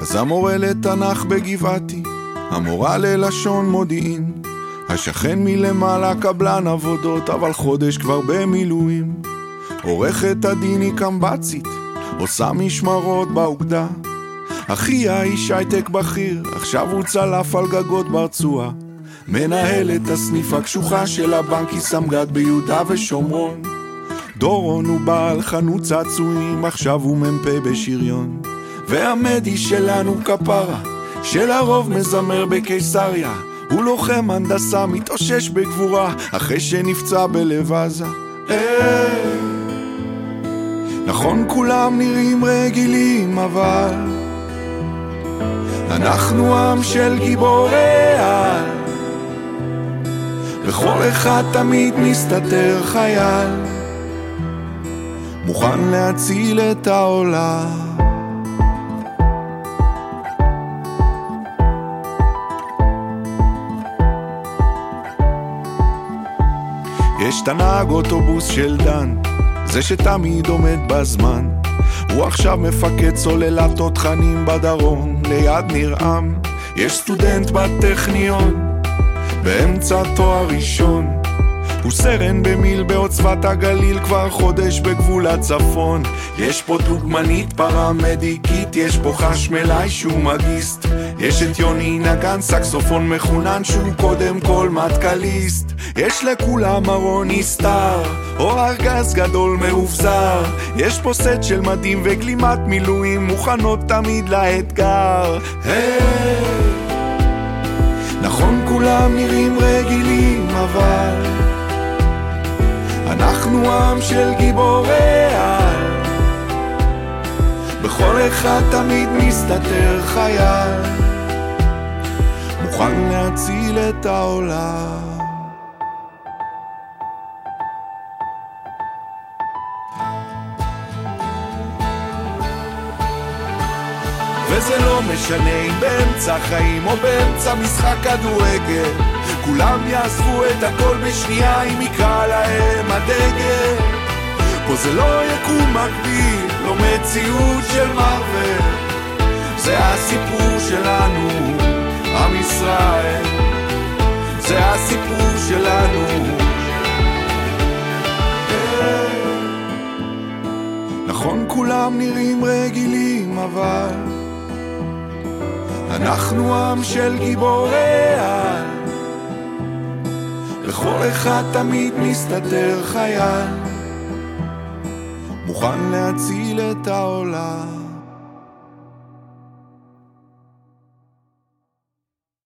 אז המורה לתנ"ך בגבעתי, המורה ללשון מודיעין, השכן מלמעלה קבלן עבודות, אבל חודש כבר במילואים. עורכת הדין היא קמבצית, עושה משמרות באוגדה. אחיה איש הייטק בכיר, עכשיו הוא צלף על גגות ברצועה. מנהל את הסניף הקשוחה של הבנק, היא סמג"ד ביהודה ושומרון. דורון הוא בעל חנות צעצועים, עכשיו הוא מ"פ בשריון. והמדי שלנו כפרה, שלרוב מזמר בקיסריה, הוא לוחם הנדסה, מתאושש בגבורה, אחרי שנפצע בלב עזה. נכון כולם נראים רגילים, אבל אנחנו עם של גיבורי על, וכל אחד תמיד מסתתר חייל, מוכן להציל את העולם. יש תנהג אוטובוס של דן, זה שתמיד עומד בזמן, הוא עכשיו מפקד סוללת תותחנים בדרום ליד נרעם. יש סטודנט בטכניון באמצע תואר ראשון, הוא סרן במיל בעוצבת הגליל, כבר חודש בגבול הצפון. יש פה דוגמנית פרמדיקית, יש פה חשמלאי שהוא מגיסט, יש את יוני נגן סקסופון מחונן שהוא קודם כל מטקליסט. יש לכולם ארון נסתר או ארגז גדול מאובזר, יש פה סט של מדים וגלימת מילואים מוכנות תמיד לאתגר. נכון כולם נראים רגילים, אבל אנחנו עם של גיבורי על, בכל אחד תמיד מסתתר חייל, מוכן להציל את העולם. וזה לא משנה אם באמצע חיים או באמצע משחק כדורגל, כולם יעזבו את הכל בשנייה אם יקרא להם הדגל. פה זה לא יקום מקביל, לא מציאות של מרוול, זה הסיפור שלנו, עם ישראל, זה הסיפור שלנו. נכון כולם נראים רגילים, אבל אנחנו עם של גיבורי על, לכל אחד תמיד מסתתר חייל, מוכן להציל את העולם.